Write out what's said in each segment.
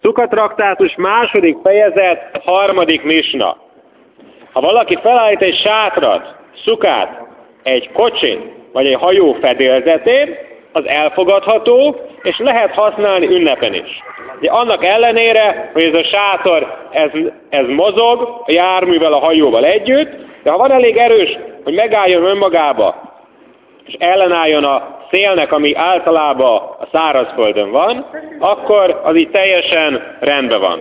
Szukatraktátus 2. fejezet 3. misna. Ha valaki felállít egy sátrat, szukát, egy kocsin vagy egy hajó fedélzetén, az elfogadható, és lehet használni ünnepen is. De annak ellenére, hogy ez a sátor, ez mozog a járművel, a hajóval együtt, de ha van elég erős, hogy megálljon önmagába, és ellenálljon a szélnek, ami általában a szárazföldön van, akkor az így teljesen rendben van.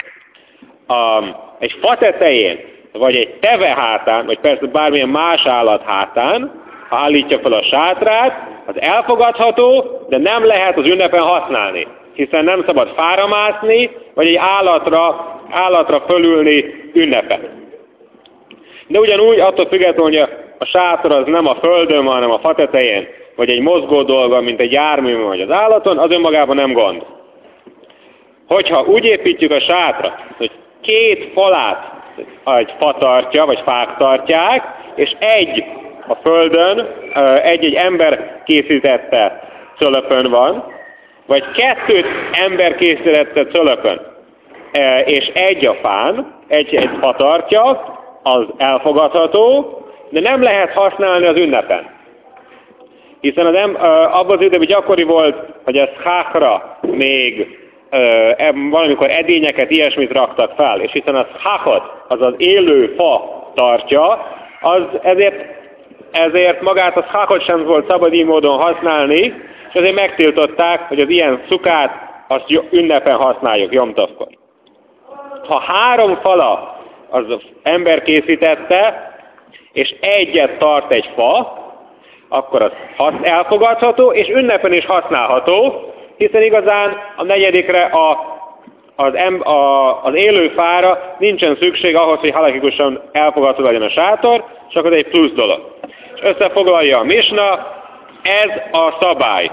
Egy fa tetején, vagy egy teve hátán, vagy persze bármilyen más állat hátán, ha állítja fel a sátrát, az elfogadható, de nem lehet az ünnepen használni, hiszen nem szabad fára mászni, vagy egy állatra fölülni ünnepen. De ugyanúgy attól függetlenül, hogy a sátor az nem a földön van, hanem a fa tetején, vagy egy mozgó dolga, mint egy járművön vagy az állaton, az önmagában nem gond. Hogyha úgy építjük a sátrat, hogy 2 falát egy fa tartja, vagy fák tartják, és egy a földön, egy ember készítette cölöpön van, vagy 2 ember készítette cölöpön, és egy a fán, egy fa tartja, az elfogadható, de nem lehet használni az ünnepen. Hiszen abban az időben gyakori volt, hogy a szchákra még valamikor edényeket, ilyesmit raktak fel, és hiszen a szchákot, az az élő fa tartja, ezért magát a szchákot sem volt szabad így módon használni, és azért megtiltották, hogy az ilyen szukát azt ünnepen használjuk, Jomtovkor. Ha 3 fala az ember készítette, és egyet tart egy fa, akkor az elfogadható, és ünnepen is használható, hiszen igazán a 4. az élő fára nincsen szükség ahhoz, hogy halakikusan elfogadható legyen a sátor, csak az egy plusz dolog. És összefoglalja a misna, ez a szabály.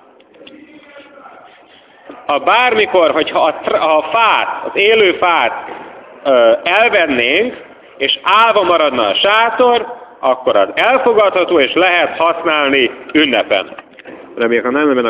Bármikor, hogyha a fát, az élő fát elvennénk, és állva maradna a sátor, akkor az elfogadható, és lehet használni ünnepen. Reméljük, ha nem